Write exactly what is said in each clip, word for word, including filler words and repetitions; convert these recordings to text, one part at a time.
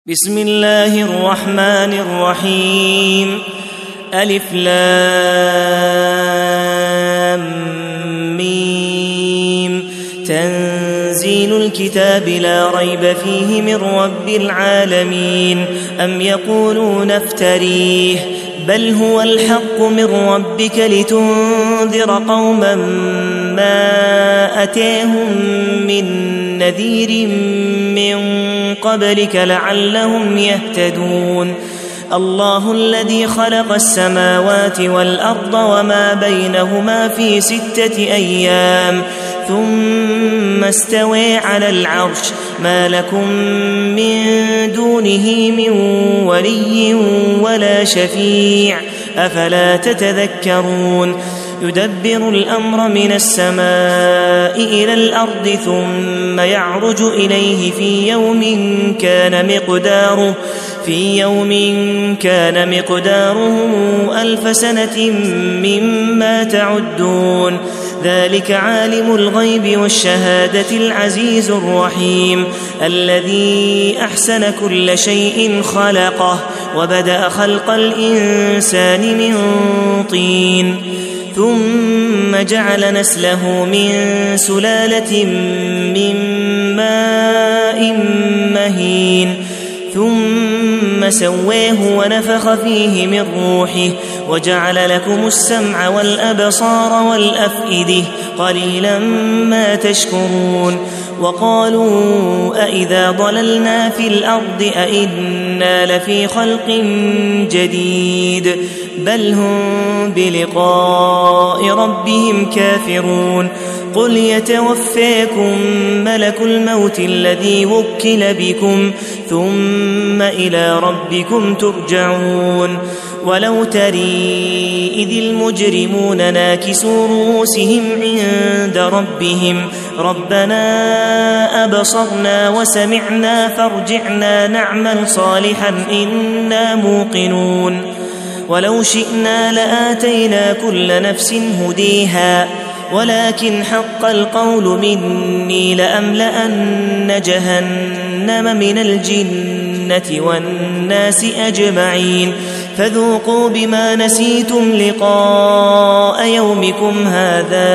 بسم الله الرحمن الرحيم. ألف لام ميم. تنزيل الكتاب لا ريب فيه من رب العالمين. أم يقولون افتريه بل هو الحق من ربك لتنذر قوما ما أتاهم من نذير من قبلك لعلهم يهتدون. الله الذي خلق السماوات والأرض وما بينهما في ستة أيام ثم استوى على العرش ما لكم من دونه من ولي ولا شفيع أفلا تتذكرون. يدبر الأمر من السماء إلى الأرض ثم يعرج إليه في يوم كان مقداره في يوم كان مقداره ألف سنة مما تعدون. ذلك عالم الغيب والشهادة العزيز الرحيم الذي أحسن كل شيء خلقه وبدأ خلق الإنسان من طين ثم جعل نسله من سلالة من ماء مهين ثم سواه ونفخ فيه من روحه وجعل لكم السمع والأبصار والأفئدة قليلا ما تشكرون. وقالوا أئذا ضللنا في الأرض أئنا لفي خلق جديد بل هم بلقاء ربهم كافرون. قل يتوفاكم ملك الموت الذي وكل بكم ثم إلى ربكم ترجعون. ولو تري إذ المجرمون ناكسوا رؤوسهم عند ربهم ربنا أبصرنا وسمعنا فارجعنا نعمل صالحا إنا موقنون. ولو شئنا لآتينا كل نفس هديها ولكن حق القول مني لأملأن جهنم من الجنة والناس أجمعين. فذوقوا بما نسيتم لقاء يومكم هذا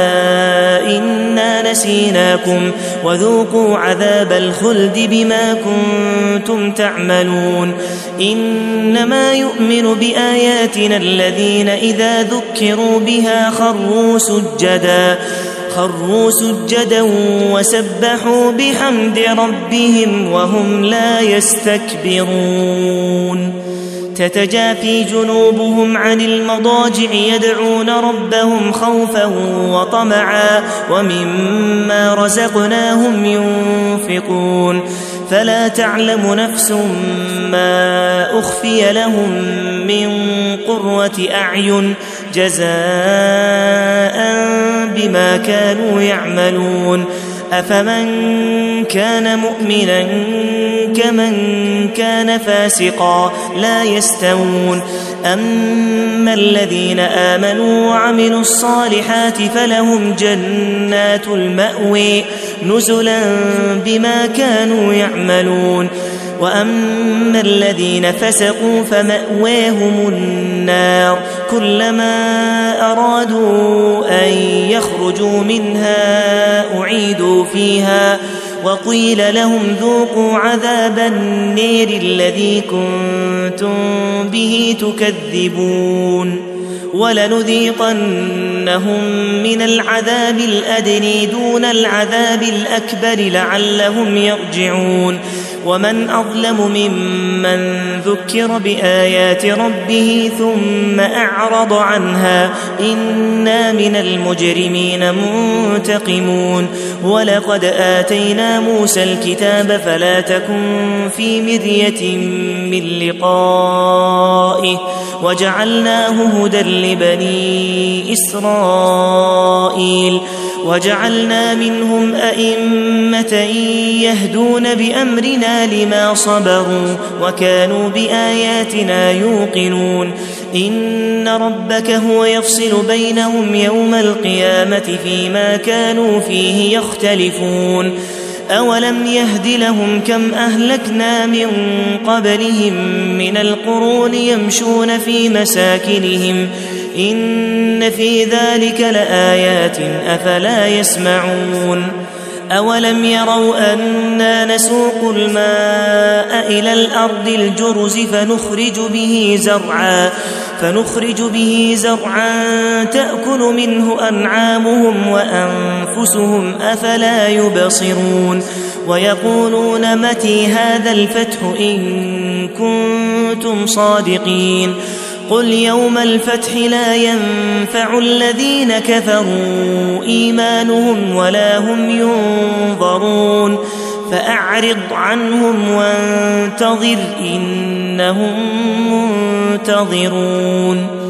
إنا نسيناكم وذوقوا عذاب الخلد بما كنتم تعملون. إنما يؤمن بآياتنا الذين إذا ذكروا بها خروا سجدا خروا سجدا وسبحوا بحمد ربهم وهم لا يستكبرون. تتجافي جنوبهم عن المضاجع يدعون ربهم خوفا وطمعا ومما رزقناهم ينفقون. فلا تعلم نفس ما أخفي لهم من قرة أعين جزاء بما كانوا يعملون. أفمن كان مؤمنا كمن كان فاسقا لا يستوون. أما الذين آمنوا وعملوا الصالحات فلهم جنات المأوى نزلا بما كانوا يعملون. وأما الذين فسقوا فمأواهم النار كلما أرادوا أن يخرجوا منها أعيدوا فيها وقيل لهم ذوقوا عذاب النير الذي كنتم به تكذبون. ولنذيقنهم من العذاب الأدنى دون العذاب الأكبر لعلهم يرجعون. ومن أظلم ممن ذكر بآيات ربه ثم أعرض عنها إنا من المجرمين منتقمون. ولقد آتينا موسى الكتاب فلا تكن في مرية من لقائه وجعلناه هدى لبني إسرائيل وجعلنا منهم أئمة يهدون بأمرنا لما صبروا وكانوا بآياتنا يوقنون. إن ربك هو يفصل بينهم يوم القيامة فيما كانوا فيه يختلفون. أولم يهد لهم كم أهلكنا من قبلهم من القرون يمشون في مساكنهم إن في ذلك لآيات أفلا يسمعون أولم يروا أنا نسوق الماء إلى الأرض الجرز فنخرج به زرعا فنخرج به زرعا تأكل منه أنعامهم وأنفسهم أفلا يبصرون ويقولون متى هذا الفتح إن كنتم صادقين قل يوم الفتح لا ينفع الذين كفروا إيمانهم ولا هم ينظرون فأعرض عنهم وانتظر إنهم منتظرون